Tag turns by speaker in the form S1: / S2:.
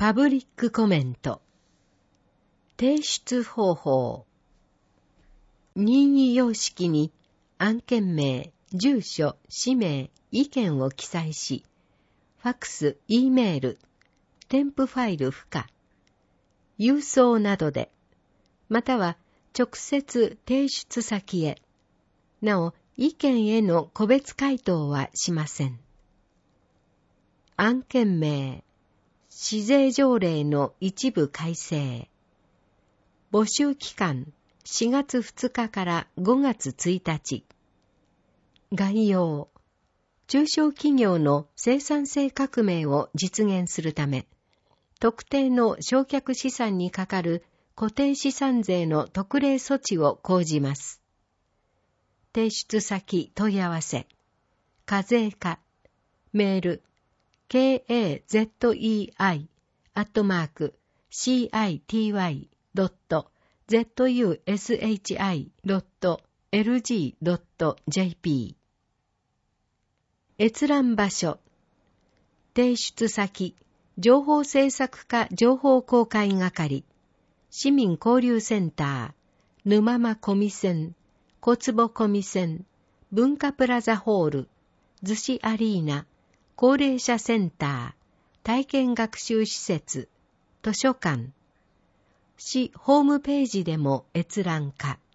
S1: パブリックコメント。提出方法。任意様式に案件名、住所、氏名、意見を記載し、ファクス、Eメール、添付ファイル付加、郵送などで、または直接提出先へ。なお、意見への個別回答はしません。案件名、市税条例の一部改正。募集期間、4月2日から5月1日。概要。中小企業の生産性革命を実現するため、特定の償却資産にかかる固定資産税の特例措置を講じます。提出先問い合わせ。課税課。メール。kazei.city.zushi.lg.jp 閲覧場所。提出先、情報政策課情報公開係、市民交流センター、沼間小見線、小坪小見線、文化プラザホール、逗子アリーナ、高齢者センター、体験学習施設、図書館、市ホームページでも閲覧可。